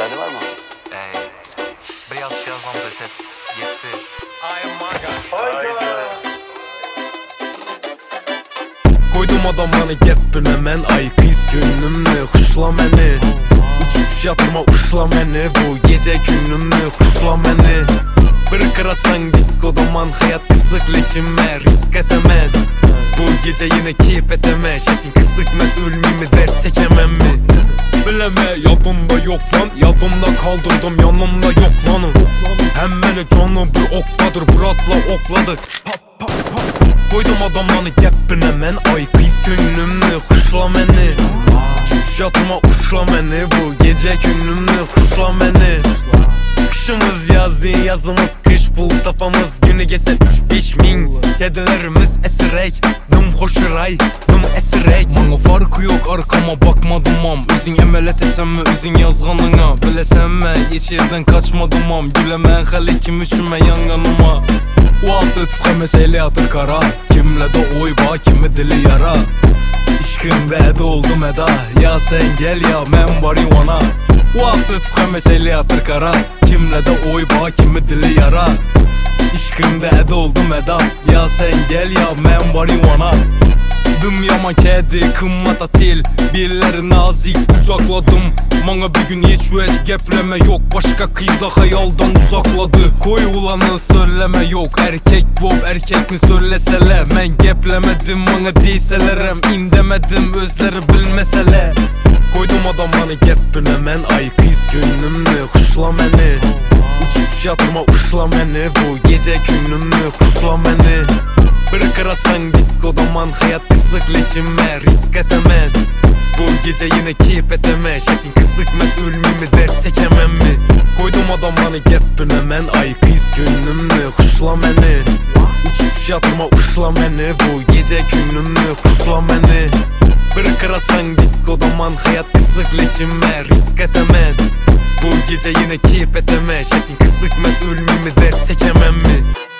Müsaade var mı? Bir yazış yazmam reset. Yetti. Ay maga. Koydum adamlarını gepirləmən. Ay kız günümnü xuşla məni. Uçuş yatırma uşla məni. Bu gece günümnü xuşla məni. Bir kırasan diskodaman. Hayat kısık lekime risk etemem. Bu gece yine keyif eteme. Şetin kısıkmez ölmemi dert çekemem mi? Bileme yadımda yok lan. Yadımda kaldırdım yanımda yok lanım. Hem beni canım bir oktadır. Buratla okladık. Koydum adamlarını gepirine men. Ay kız günümnü xuşla məni. Uçuş yatırma uşla məni. Bu gece günümnü xuşla məni. Kışımız yaz değil yazımız kış. Pul tapamız günü geçse 3-5 min. Kedilerimiz esirek. Dım hoşuray, dım esirek. Bana farkı yok arkama bakmadım am. Özün emelet esen mi özün yazganına. Bilesen mi hiç yerden kaçmadım am. Gülemen hali kim üçüme yanganıma. Vaxt ötüb xəməsəyli atır kara. Kimlə də oy ba kimi dili yara. İşqim bədi oldu məda. Ya sen gel ya mən varivana. Vaxt ötüb xəməsəyli atır kara. Kimlə də oy ba kimi dili yara. İşqim bədi oldu məda. Ya sen gel ya mən varivana. Dım yaman kedi kımmata tel. Birleri nazik kucakladım. Bana bir gün hiç gepleme yok. Başka kızla hayaldan uzakladı. Koy ulanı söyleme yok. Erkek bob erkek mi söylesele. Ben geplemedim bana deyselerem. İndemedim özleri bilmesele. Koydum adamlarını gepirləmən. Ay kız günümnü xuşla məni. Uçuş yatırma uşla məni. Bu gece günümnü xuşla məni. Bir kırasan diskodaman. Hayat kısık lekime risk etemem. Bu gece yine keyif eteme. Şetin kısıkmez ölmemi dert çekemem mi? Koydum adamlarını gepirləmən. Ay kız günümnü xuşla məni. Uçuş yatırma uşla məni. Bu gece günümnü xuşla məni. Bir kırasan diskodaman. Hayat kısık lekime risk etemem. Bu gece yine keyif eteme. Şetin kısıkmez ölmemi dert çekemem mi?